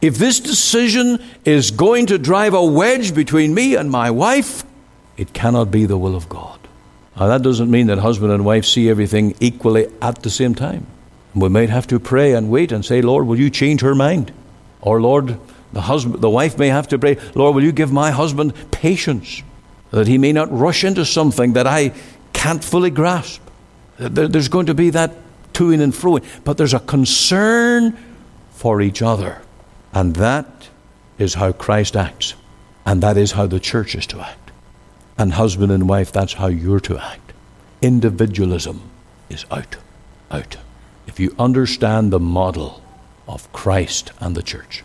If this decision is going to drive a wedge between me and my wife, it cannot be the will of God. Now, that doesn't mean that husband and wife see everything equally at the same time. We might have to pray and wait and say, Lord, will you change her mind? Or Lord, the wife may have to pray, Lord, will you give my husband patience, that he may not rush into something that I can't fully grasp. There's going to be that toing and froing, but there's a concern for each other. And that is how Christ acts. And that is how the church is to act. And husband and wife, that's how you're to act. Individualism is out. If you understand the model of Christ and the church.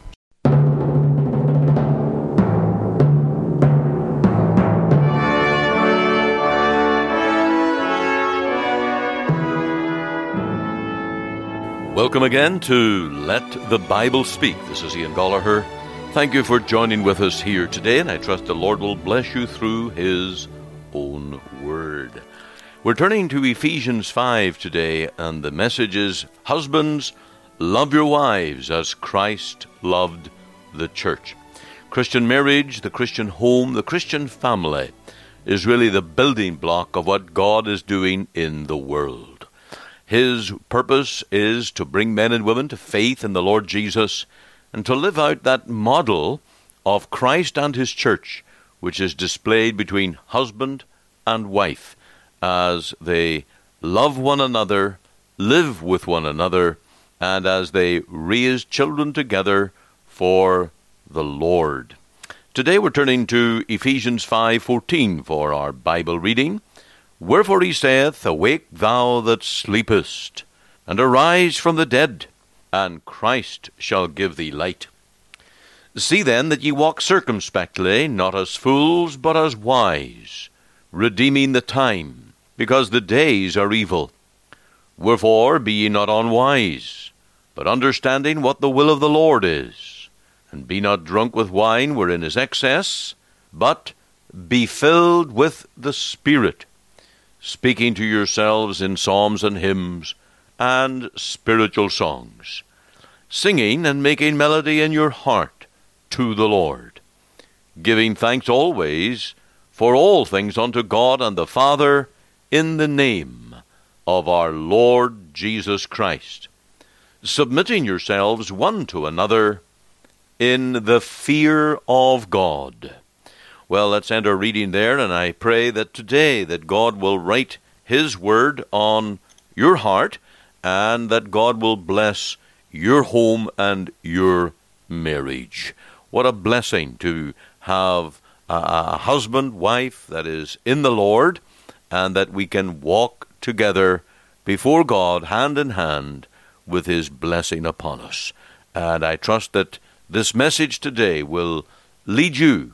Welcome again to Let the Bible Speak. This is Ian Gollaher. Thank you for joining with us here today, and I trust the Lord will bless you through His own Word. We're turning to Ephesians 5 today, and the message is, Husbands, love your wives as Christ loved the church. Christian marriage, the Christian home, the Christian family is really the building block of what God is doing in the world. His purpose is to bring men and women to faith in the Lord Jesus and to live out that model of Christ and His church, which is displayed between husband and wife as they love one another, live with one another, and as they raise children together for the Lord. Today we're turning to Ephesians 5:14 for our Bible reading. Wherefore he saith, Awake thou that sleepest, and arise from the dead, and Christ shall give thee light. See then that ye walk circumspectly, not as fools, but as wise, redeeming the time, because the days are evil. Wherefore be ye not unwise, but understanding what the will of the Lord is. And be not drunk with wine wherein is excess, but be filled with the Spirit, speaking to yourselves in psalms and hymns and spiritual songs, singing and making melody in your heart to the Lord, giving thanks always for all things unto God and the Father in the name of our Lord Jesus Christ, submitting yourselves one to another in the fear of God. Well, let's end our reading there, and I pray that today that God will write His Word on your heart, and that God will bless your home and your marriage. What a blessing to have a husband, wife that is in the Lord, and that we can walk together before God, hand in hand, with His blessing upon us. And I trust that this message today will lead you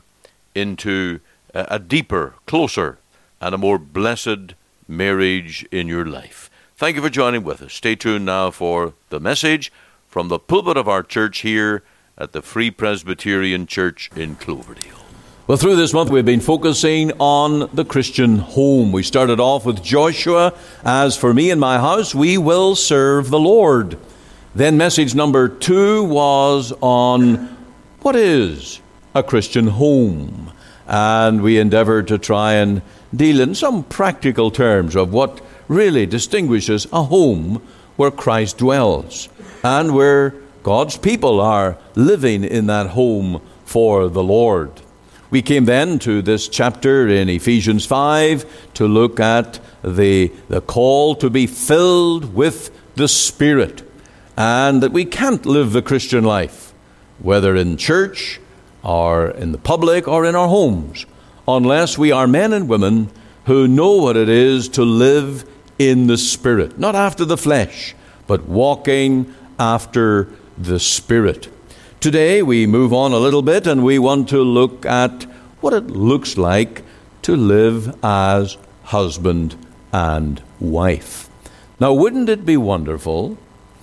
into a deeper, closer, and a more blessed marriage in your life. Thank you for joining with us. Stay tuned now for the message from the pulpit of our church here at the Free Presbyterian Church in Cloverdale. Well, through this month we've been focusing on the Christian home. We started off with Joshua, as for me and my house, we will serve the Lord. Then message number 2 was on what is a Christian home. And we endeavored to try and deal in some practical terms of what really distinguishes a home where Christ dwells and where God's people are living in that home for the Lord. We came then to this chapter in Ephesians 5 to look at the call to be filled with the Spirit, and that we can't live the Christian life, whether in church or in the public or in our homes, unless we are men and women who know what it is to live in the Spirit, not after the flesh, but walking after the Spirit. Today we move on a little bit, and we want to look at what it looks like to live as husband and wife. Now, wouldn't it be wonderful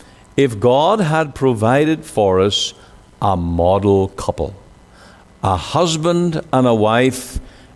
if God had provided for us a model couple? A husband and a wife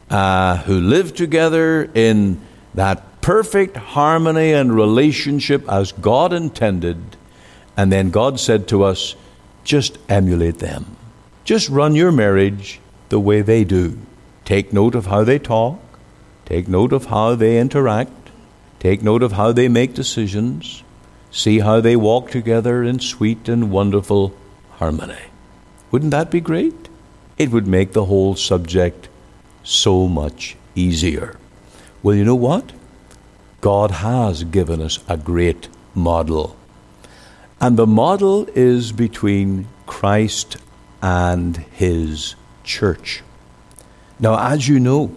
who live together in that perfect harmony and relationship as God intended. And then God said to us, just emulate them. Just run your marriage the way they do. Take note of how they talk. Take note of how they interact. Take note of how they make decisions. See how they walk together in sweet and wonderful harmony. Wouldn't that be great? It would make the whole subject so much easier. Well, you know what? God has given us a great model. And the model is between Christ and His church. Now, as you know,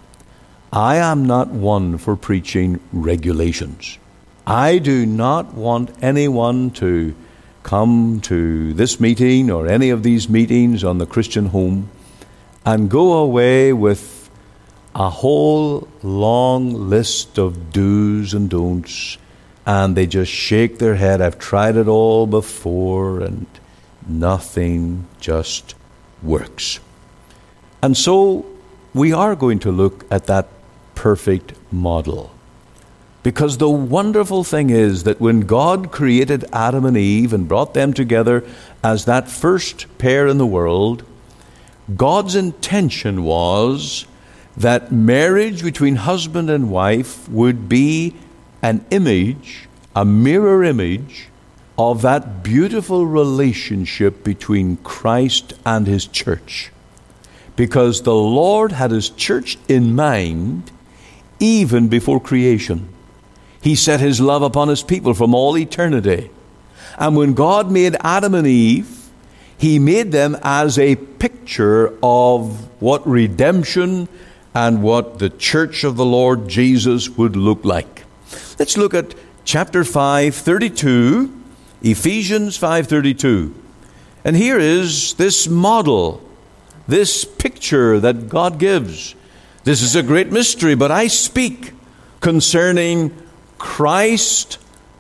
I am not one for preaching regulations. I do not want anyone to come to this meeting or any of these meetings on the Christian home and go away with a whole long list of do's and don'ts, and they just shake their head. I've tried it all before and nothing just works. And so we are going to look at that perfect model. Because the wonderful thing is that when God created Adam and Eve and brought them together as that first pair in the world, God's intention was that marriage between husband and wife would be an image, a mirror image, of that beautiful relationship between Christ and His church. Because the Lord had His church in mind even before creation. He set His love upon His people from all eternity. And when God made Adam and Eve, He made them as a picture of what redemption and what the church of the Lord Jesus would look like. Let's look at chapter 5:32, Ephesians 5:32. And here is this model, this picture that God gives. This is a great mystery, but I speak concerning Christ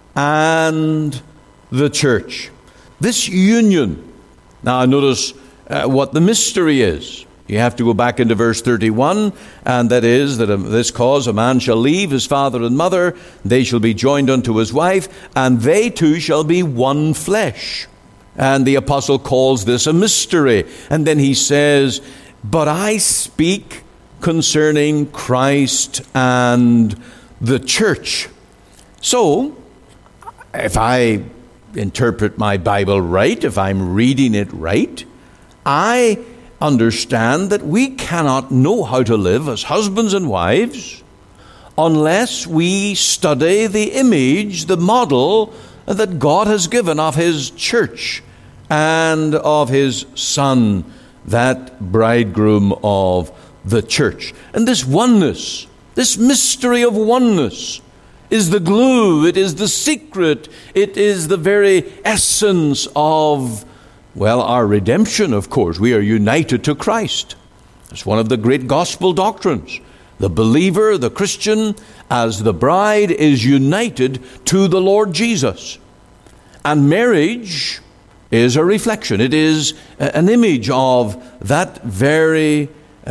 and the church. This union. Now notice what the mystery is. You have to go back into verse 31, and that is that this cause a man shall leave his father and mother, they shall be joined unto his wife, and they two shall be one flesh. And the apostle calls this a mystery. And then he says, but I speak concerning Christ and the church. So, if I interpret my Bible right, if I'm reading it right, I understand that we cannot know how to live as husbands and wives unless we study the image, the model that God has given of His church and of His Son, that bridegroom of the church. And this oneness, this mystery of oneness, is the glue, it is the secret, it is the very essence of, well, our redemption, of course. We are united to Christ. It's one of the great gospel doctrines. The believer, the Christian, as the bride, is united to the Lord Jesus. And marriage is a reflection. It is an image of that very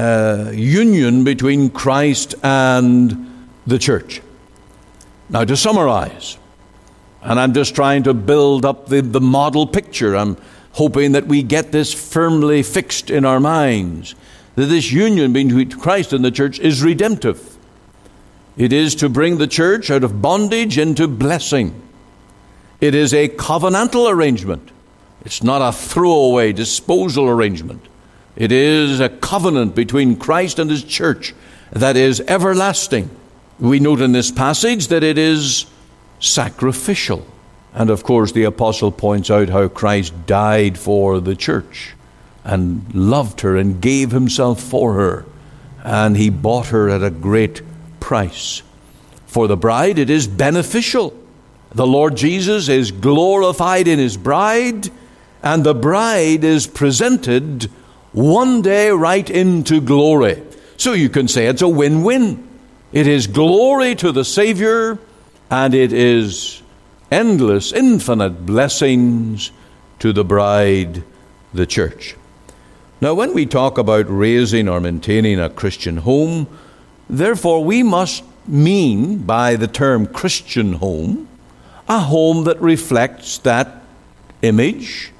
union between Christ and the church. Now, to summarize, and I'm just trying to build up the model picture. I'm hoping that we get this firmly fixed in our minds, that this union between Christ and the church is redemptive. It is to bring the church out of bondage into blessing. It is a covenantal arrangement. It's not a throwaway disposal arrangement. It is a covenant between Christ and His church that is everlasting. We note in this passage that it is sacrificial. And of course, the apostle points out how Christ died for the church and loved her and gave Himself for her. And He bought her at a great price. For the bride, it is beneficial. The Lord Jesus is glorified in His bride, and the bride is presented one day right into glory. So you can say it's a win-win. It is glory to the Savior, and it is endless, infinite blessings to the bride, the church. Now, when we talk about raising or maintaining a Christian home, therefore we must mean by the term Christian home, a home that reflects that image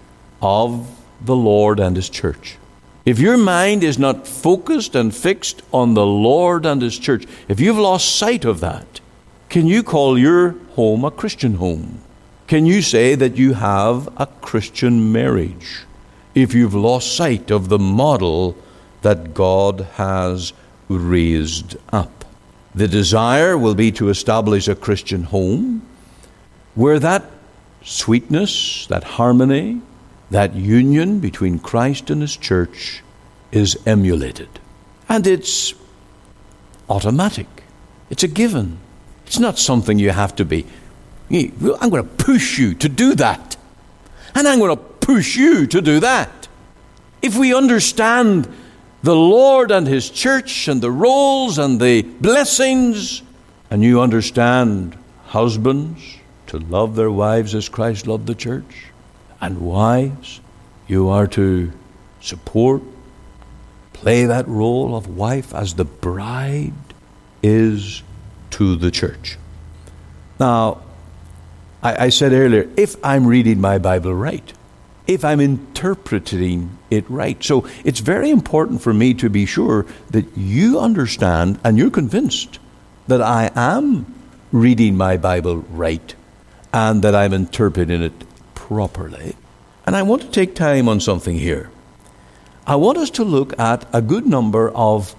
of the Lord and His church. If your mind is not focused and fixed on the Lord and His church, if you've lost sight of that, can you call your home a Christian home? Can you say that you have a Christian marriage if you've lost sight of the model that God has raised up? The desire will be to establish a Christian home where that sweetness, that harmony, that union between Christ and His church is emulated. And it's automatic. It's a given. It's not something you have to be. I'm going to push you to do that. And I'm going to push you to do that. If we understand the Lord and His church and the roles and the blessings, and you understand husbands to love their wives as Christ loved the church, and wives, you are to support, play that role of wife as the bride is to the church. Now, I said earlier, if I'm reading my Bible right, if I'm interpreting it right. So it's very important for me to be sure that you understand and you're convinced that I am reading my Bible right and that I'm interpreting it properly. And I want to take time on something here. I want us to look at a good number of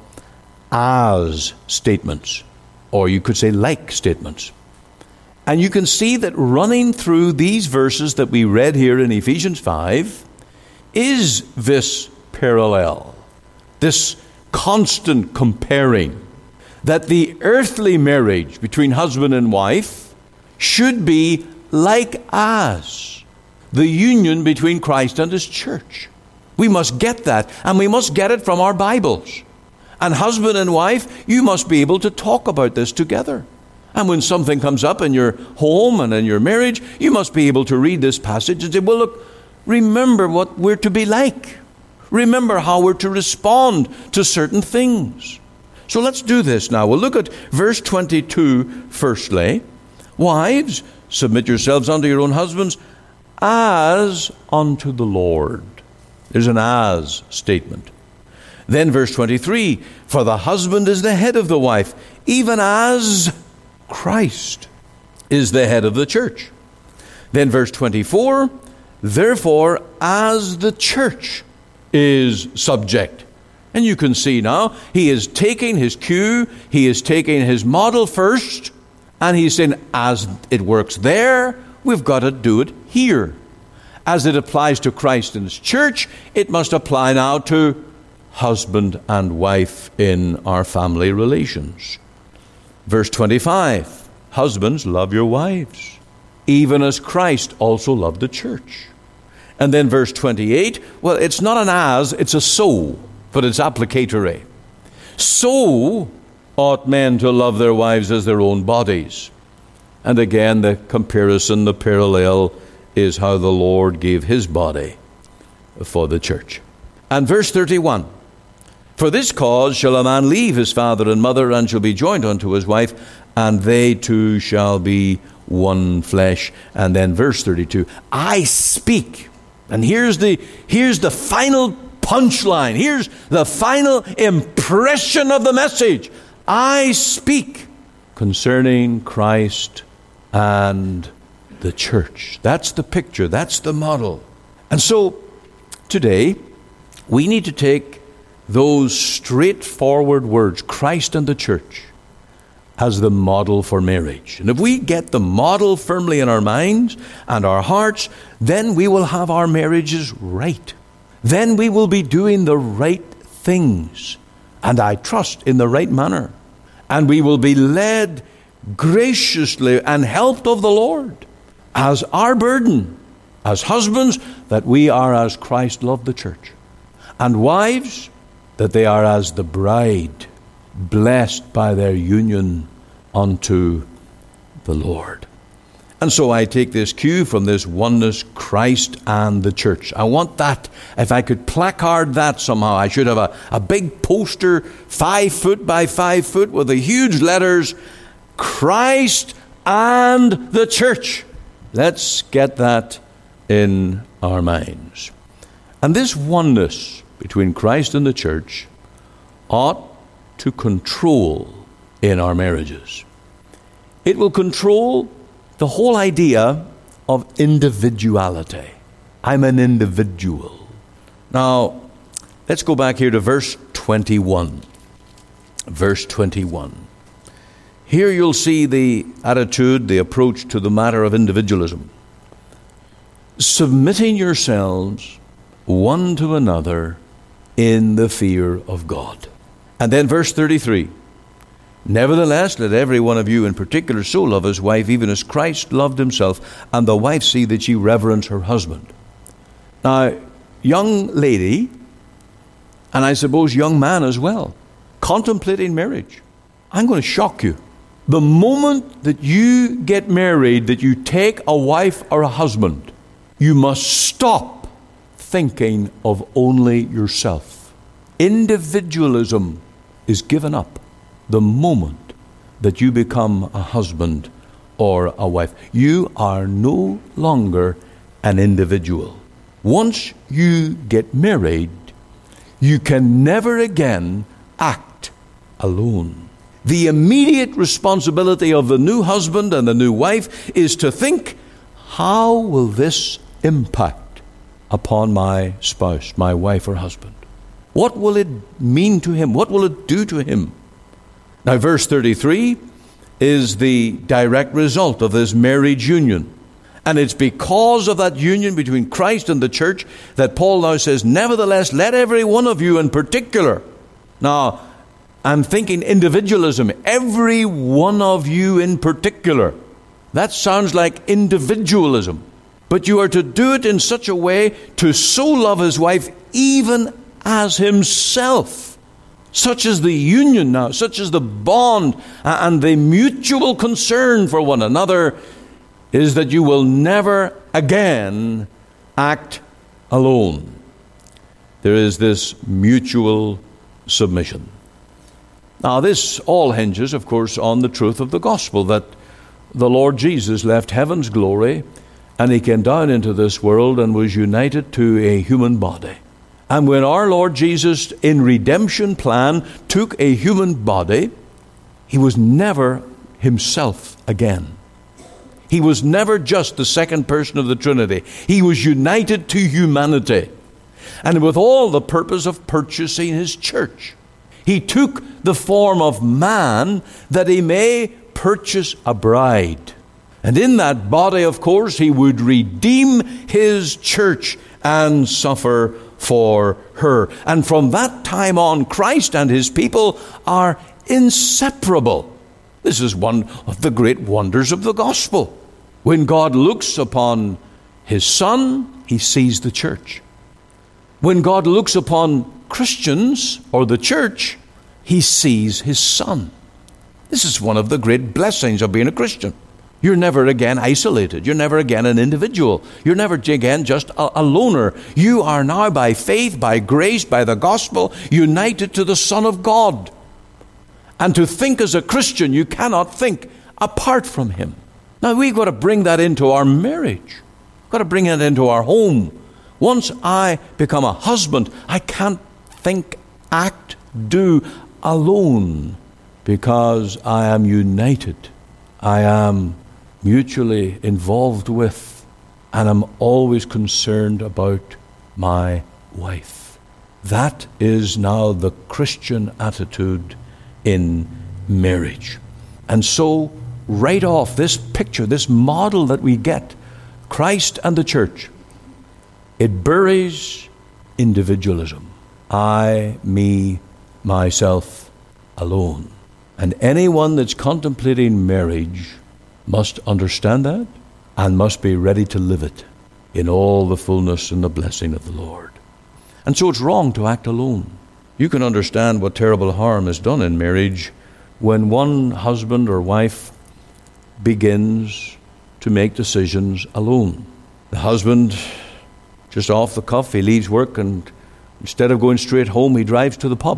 as statements, or you could say like statements. And you can see that running through these verses that we read here in Ephesians 5 is this parallel, this constant comparing, that the earthly marriage between husband and wife should be like as the union between Christ and His church. We must get that, and we must get it from our Bibles. And husband and wife, you must be able to talk about this together. And when something comes up in your home and in your marriage, you must be able to read this passage and say, well, look, remember what we're to be like. Remember how we're to respond to certain things. So let's do this now. We'll look at verse 22 firstly. Wives, submit yourselves unto your own husbands as unto the Lord. There's an as statement. Then verse 23, for the husband is the head of the wife, even as Christ is the head of the church. Then verse 24, therefore as the church is subject. And you can see now, he is taking his cue, he is taking his model first, and he's saying, as it works there, we've got to do it here. As it applies to Christ and His church, it must apply now to husband and wife in our family relations. Verse 25, husbands, love your wives, even as Christ also loved the church. And then verse 28, well, it's not an as, it's a so, but it's applicatory. So ought men to love their wives as their own bodies. And again, the comparison, the parallel, is how the Lord gave His body for the church. And verse 31, for this cause shall a man leave his father and mother, and shall be joined unto his wife, and they two shall be one flesh. And then verse 32, I speak. And here's the final punchline. Here's the final impression of the message. I speak concerning Christ and the church. That's the picture. That's the model. And so today we need to take those straightforward words, Christ and the church, as the model for marriage. And if we get the model firmly in our minds and our hearts, then we will have our marriages right. Then we will be doing the right things, and I trust in the right manner. And we will be led graciously and helped of the Lord as our burden, as husbands, that we are as Christ loved the church. And wives, that they are as the bride, blessed by their union unto the Lord. And so I take this cue from this oneness, Christ and the church. I want that. If I could placard that somehow, I should have a big poster, 5 foot by 5 foot, with the huge letters, Christ and the church. Let's get that in our minds. And this oneness between Christ and the church ought to control in our marriages. It will control the whole idea of individuality. I'm an individual. Now, let's go back here to verse 21. Verse 21. Here you'll see the attitude, the approach to the matter of individualism. Submitting yourselves one to another in the fear of God. And then verse 33. Nevertheless, let every one of you in particular so love his wife, even as Christ loved himself, and the wife see that she reverence her husband. Now, young lady, and I suppose young man as well, contemplating marriage, I'm going to shock you. The moment that you get married, that you take a wife or a husband, you must stop thinking of only yourself. Individualism is given up the moment that you become a husband or a wife. You are no longer an individual. Once you get married, you can never again act alone. The immediate responsibility of the new husband and the new wife is to think, how will this impact upon my spouse, my wife or husband? What will it mean to him? What will it do to him? Now, verse 33 is the direct result of this marriage union. And it's because of that union between Christ and the church that Paul now says, nevertheless, let every one of you in particular. Now, I'm thinking individualism. Every one of you in particular. That sounds like individualism. But you are to do it in such a way to so love his wife even as himself. Such is the union now, such is the bond and the mutual concern for one another is that you will never again act alone. There is this mutual submission. Now, this all hinges, of course, on the truth of the gospel, that the Lord Jesus left heaven's glory and he came down into this world and was united to a human body. And when our Lord Jesus, in redemption plan, took a human body, he was never himself again. He was never just the second person of the Trinity. He was united to humanity, and with all the purpose of purchasing his church. He took the form of man that he may purchase a bride. And in that body, of course, he would redeem his church and suffer for her. And from that time on, Christ and his people are inseparable. This is one of the great wonders of the gospel. When God looks upon his Son, he sees the church. When God looks upon Christians or the church, he sees his Son. This is one of the great blessings of being a Christian. You're never again isolated. You're never again an individual. You're never again just a loner. You are now by faith, by grace, by the gospel, united to the Son of God. And to think as a Christian, you cannot think apart from him. Now, we've got to bring that into our marriage. We've got to bring it into our home. Once I become a husband, I can't think, act, do alone, because I am united. I am mutually involved with, and I'm always concerned about my wife. That is now the Christian attitude in marriage. And so, right off, this picture, this model that we get, Christ and the church, it buries individualism. I, me, myself, alone. And anyone that's contemplating marriage must understand that and must be ready to live it in all the fullness and the blessing of the Lord. And so it's wrong to act alone. You can understand what terrible harm is done in marriage when one husband or wife begins to make decisions alone. The husband, just off the cuff, he leaves work and instead of going straight home, he drives to the pub.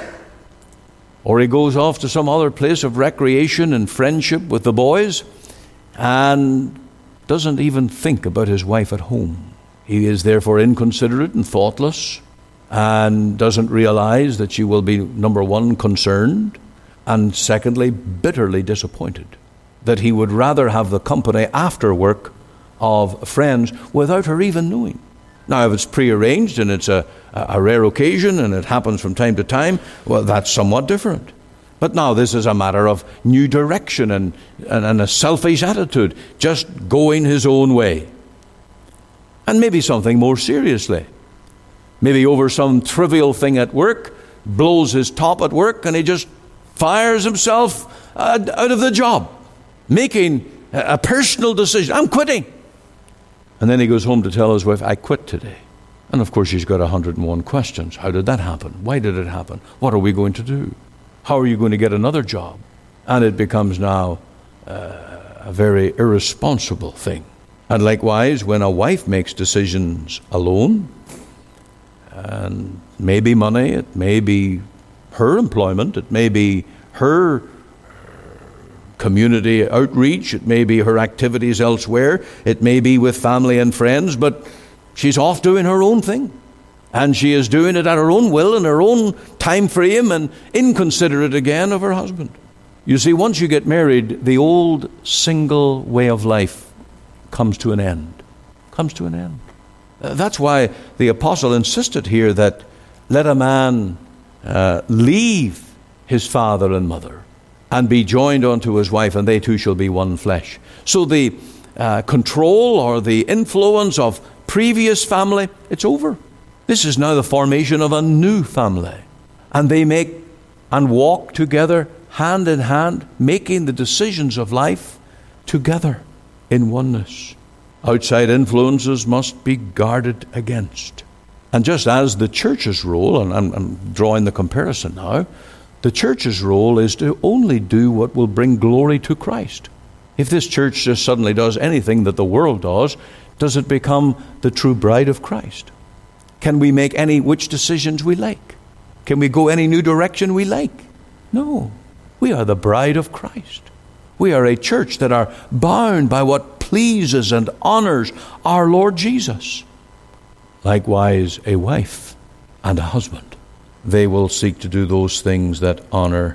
Or he goes off to some other place of recreation and friendship with the boys, and doesn't even think about his wife at home. He is therefore inconsiderate and thoughtless, and doesn't realize that she will be, number one, concerned, and secondly, bitterly disappointed, that he would rather have the company after work of friends without her even knowing. Now, if it's prearranged and it's a rare occasion and it happens from time to time, well, that's somewhat different. But now this is a matter of new direction and a selfish attitude, just going his own way. And maybe something more seriously. Maybe over some trivial thing at work, blows his top at work, and he just fires himself out of the job, making a personal decision. I'm quitting. And then he goes home to tell his wife, I quit today. And of course she's got 101 questions. How did that happen? Why did it happen? What are we going to do? How are you going to get another job? And it becomes now a very irresponsible thing. And likewise, when a wife makes decisions alone, and maybe money, it may be her employment, it may be her community outreach, it may be her activities elsewhere, it may be with family and friends, but she's off doing her own thing. And she is doing it at her own will and her own time frame, and inconsiderate again of her husband. You see, once you get married, the old single way of life comes to an end. That's why the apostle insisted here that let a man leave his father and mother and be joined unto his wife, and they two shall be one flesh. So the control or the influence of previous family, it's over. This is now the formation of a new family. And they make and walk together hand in hand, making the decisions of life together in oneness. Outside influences must be guarded against. And just as the church's role, and I'm drawing the comparison now, the church's role is to only do what will bring glory to Christ. If this church just suddenly does anything that the world does it become the true bride of Christ? Can we make any which decisions we like? Can we go any new direction we like? No. We are the bride of Christ. We are a church that are bound by what pleases and honors our Lord Jesus. Likewise, a wife and a husband, they will seek to do those things that honor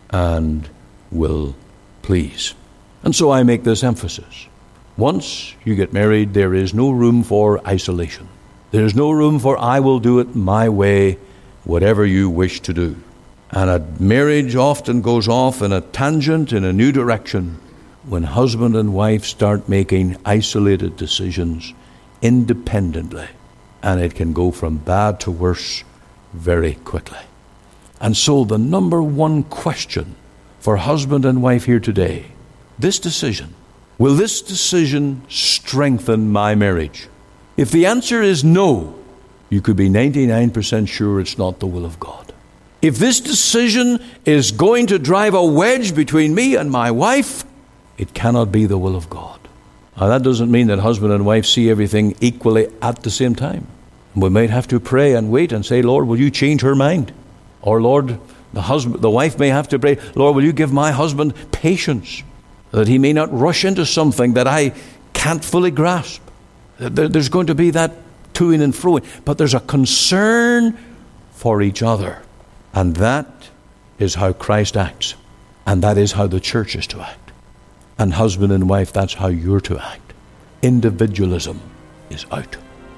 and will please. And so I make this emphasis. Once you get married, there is no room for isolation. There is no room for I will do it my way, whatever you wish to do. And a marriage often goes off in a tangent in a new direction when husband and wife start making isolated decisions independently. And it can go from bad to worse very quickly. And so the number one question for husband and wife here today, this decision, will this decision strengthen my marriage? If the answer is no, you could be 99% sure it's not the will of God. If this decision is going to drive a wedge between me and my wife, it cannot be the will of God. Now, that doesn't mean that husband and wife see everything equally at the same time. We might have to pray and wait and say, Lord, will you change her mind? Or Lord, the wife may have to pray, Lord, will you give my husband patience that he may not rush into something that I can't fully grasp. There's going to be that to-ing and fro-ing, but there's a concern for each other. And that is how Christ acts. And that is how the church is to act. And husband and wife, that's how you're to act. Individualism is out.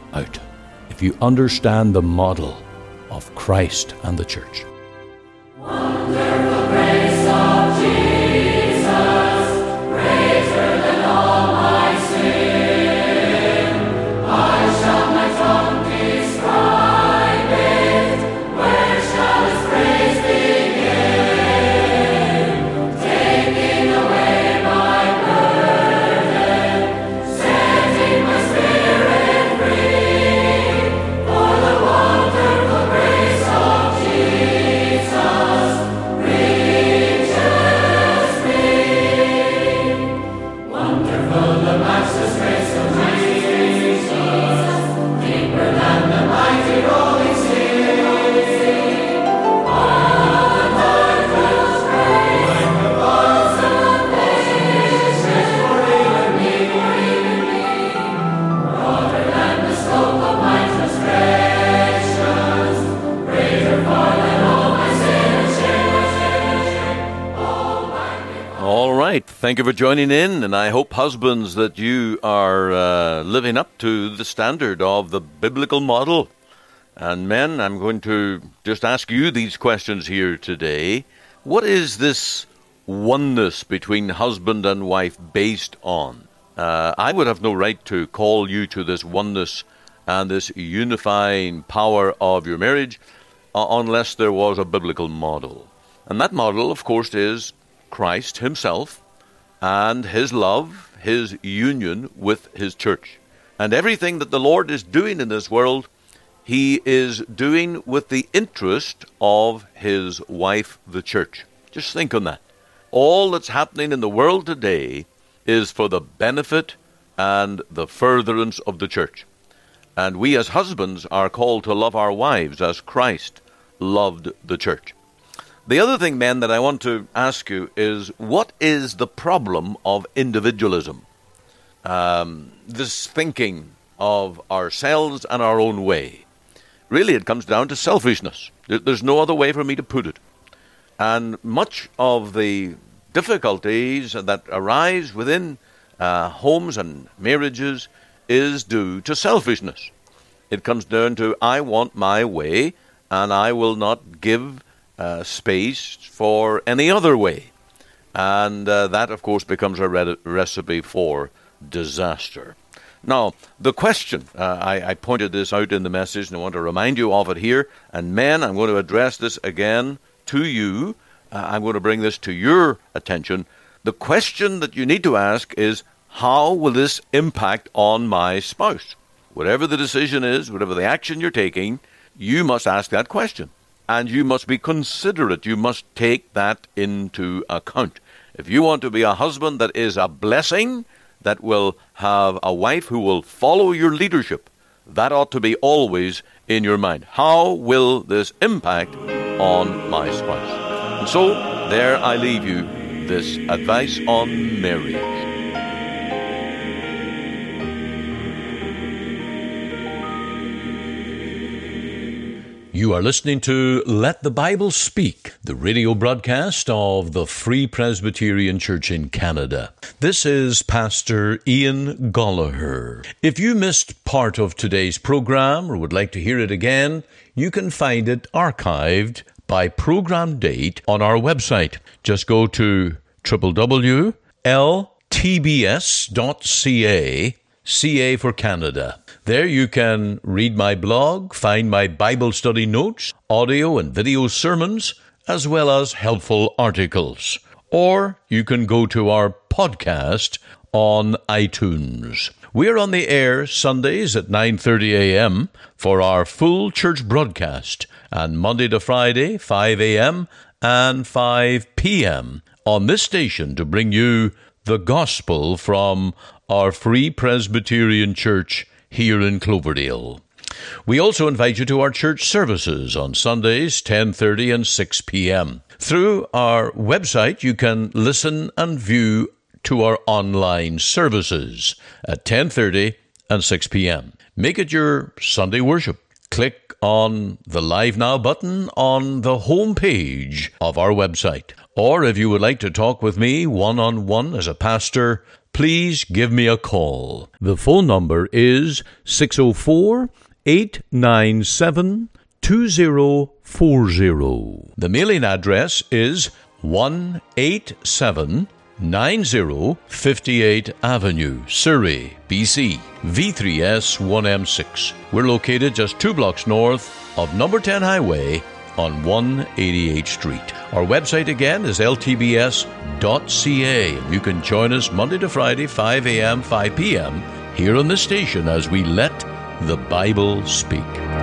If you understand the model of Christ and the church. Wonderful grace of Jesus, greater than all my sin. I shall my tongue describe it. Where shall its praise begin? Taking away my burden, setting my spirit free. For the wonderful grace of Jesus, Thank you for joining in, and I hope, husbands, that you are living up to the standard of the biblical model. And men, I'm going to just ask you these questions here today. What is this oneness between husband and wife based on? I would have no right to call you to this oneness and this unifying power of your marriage unless there was a biblical model. And that model, of course, is Christ himself and his love, his union with his church. And everything that the Lord is doing in this world, he is doing with the interest of his wife, the church. Just think on that. All that's happening in the world today is for the benefit and the furtherance of the church. And we as husbands are called to love our wives as Christ loved the church. The other thing, men, that I want to ask you is, what is the problem of individualism? This thinking of ourselves and our own way. Really, it comes down to selfishness. There's no other way for me to put it. And much of the difficulties that arise within homes and marriages is due to selfishness. It comes down to, I want my way, and I will not give space for any other way. And that, of course, becomes a recipe for disaster. Now, the question, I pointed this out in the message, and I want to remind you of it here. And men, I'm going to address this again to you. I'm going to bring this to your attention. The question that you need to ask is, how will this impact on my spouse? Whatever the decision is, whatever the action you're taking, you must ask that question. And you must be considerate. You must take that into account. If you want to be a husband that is a blessing, that will have a wife who will follow your leadership, that ought to be always in your mind. How will this impact on my spouse? And so, there I leave you this advice on marriage. You are listening to Let the Bible Speak, the radio broadcast of the Free Presbyterian Church in Canada. This is Pastor Ian Gollaher. If you missed part of today's program or would like to hear it again, you can find it archived by program date on our website. Just go to www.ltbs.ca, CA for Canada. There you can read my blog, find my Bible study notes, audio and video sermons, as well as helpful articles. Or you can go to our podcast on iTunes. We're on the air Sundays at 9:30 a.m. for our full church broadcast, and Monday to Friday, 5 a.m. and 5 p.m. on this station to bring you the gospel from our Free Presbyterian Church here in Cloverdale. We also invite you to our church services on Sundays, 10:30 and 6 p.m. Through our website, you can listen and view to our online services at 10:30 and 6 p.m. Make it your Sunday worship. Click on the Live Now button on the home page of our website. Or if you would like to talk with me one-on-one as a pastor, please give me a call. The phone number is 604-897-2040. The mailing address is 18790 58th Avenue, Surrey, BC, V3S 1M6. We're located just 2 blocks north of number 10 Highway on 188th Street. Our website again is ltbs.ca. You can join us Monday to Friday, 5 a.m., 5 p.m. here on the station as we let the Bible speak.